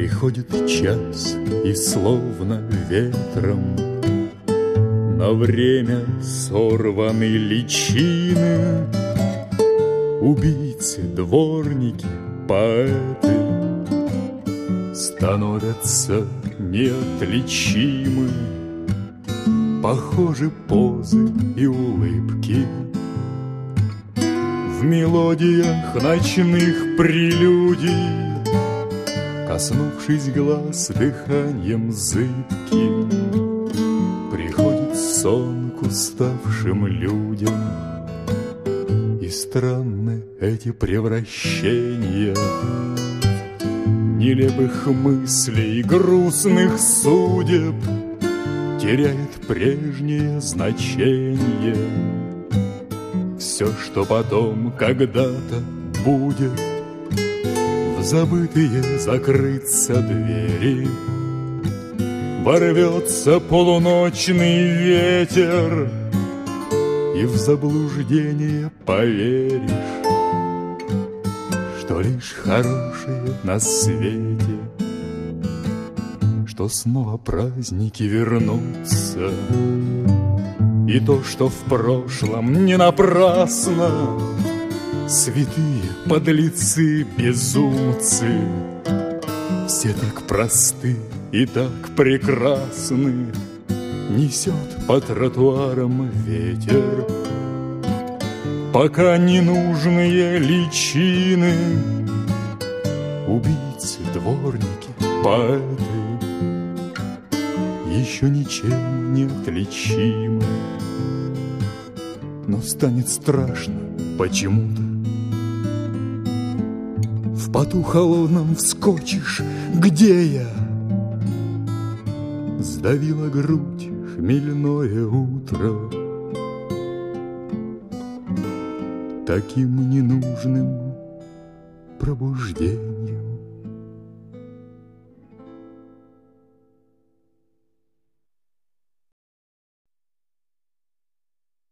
Приходит час, и словно ветром на время сорваны личины. Убийцы, дворники, поэты становятся неотличимы. Похожи позы и улыбки в мелодиях ночных прелюдий, коснувшись глаз дыханием зыбким. Приходит сон к уставшим людям, и странны эти превращения нелепых мыслей, грустных судеб. Теряет прежнее значение все, что потом когда-то будет. В забытые закрыться двери ворвется полуночный ветер, и в заблуждение поверишь, что лишь хорошее на свете, что снова праздники вернутся, и то, что в прошлом не напрасно. Святые подлецы, безумцы, все так просты и так прекрасны. Несет по тротуарам ветер пока ненужные личины. Убийцы, дворники, поэты еще ничем не отличимы. Но станет страшно почему-то. В поту холодном вскочишь: где я? Сдавила грудь хмельное утро таким ненужным пробуждением.